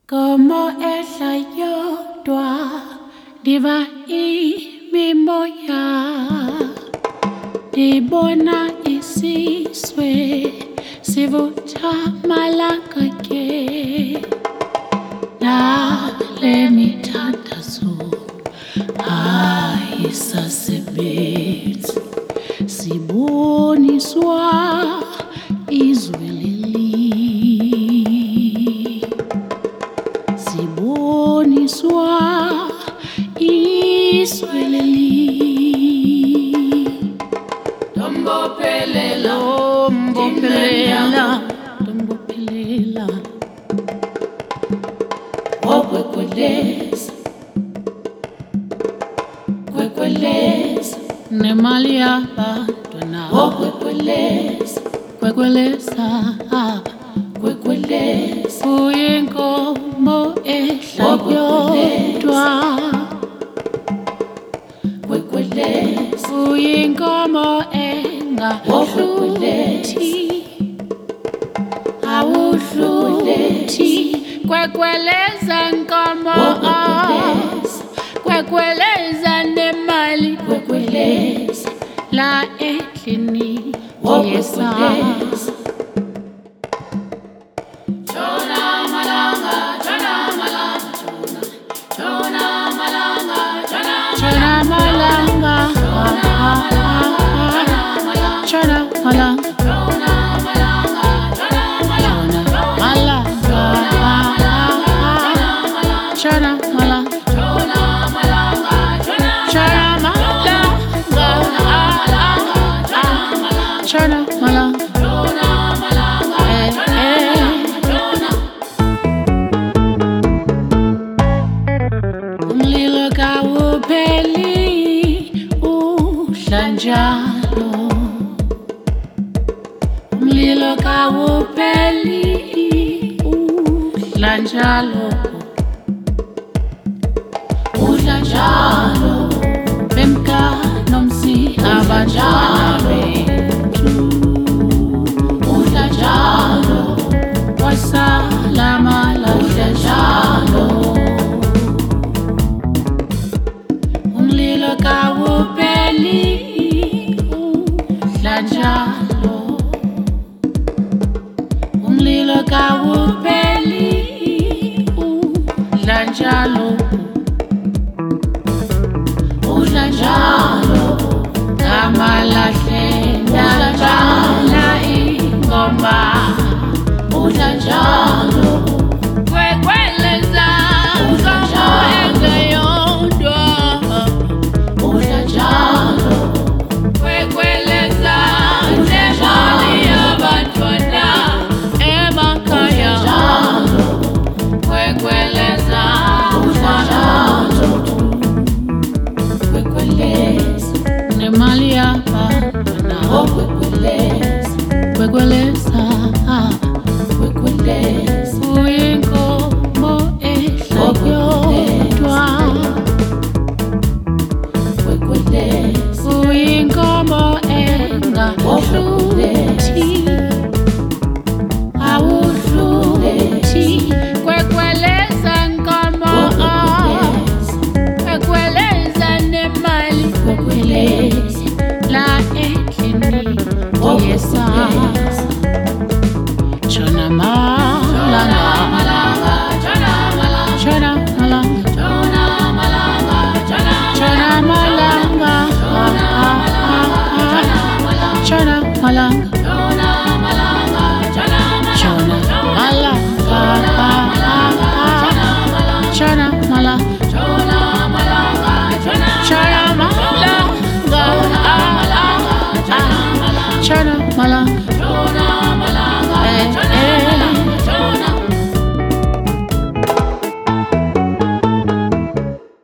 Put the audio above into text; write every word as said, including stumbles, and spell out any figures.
Como ella yodwa diva imimoya dibona isiswe sivutha malanga ke na le mithandazo ayisasebenzi siboniswa izwe leli siboniswa izwe leli dombophelela dombophelela dombophelela okwekweleza kwekweleza nemali yabantwana okwekweleza kwekweleza kwekweleza uyinkomo ehla yodwa kwekweleza uyinkomo engahluthi awuhluthi kwekweleza nkomo kwekweleza nemali kwekweleza la endlini yesa Chona malanga chona malanga chona malanga chona chona malanga chona malanga chona malanga chona malanga chona malanga chona malanga chona malanga chona malanga umlilo kawupheli udla njalo umlilo kawupheli udla njalo udla njalo bemka nomsi abanjalo udla njalo wasalama la udla njalo umlilo kawupheli udla njalo umlilo kawupheli udla njalo udla njalo kamalahle ndala ingoma udla njalo kwekweleza uzomo engeyodwa udla njalo kwekweleza nemali yabantwana emakhaya kwekweleza udla njalo kwekweleza nemali yabantwana kwekweleza kwekweleza kwekweleza uyinkomo ehla yodwa kwekweleza uyinkomo engahluthi awuhluthi kwekweleza nkomo kwekweleza nemali kwekweleza la endlini yesa Chona malanga chona malanga chona malanga chona malanga chona malanga chona malanga chona malanga chona malanga chona malanga chona malanga chona malanga chona malanga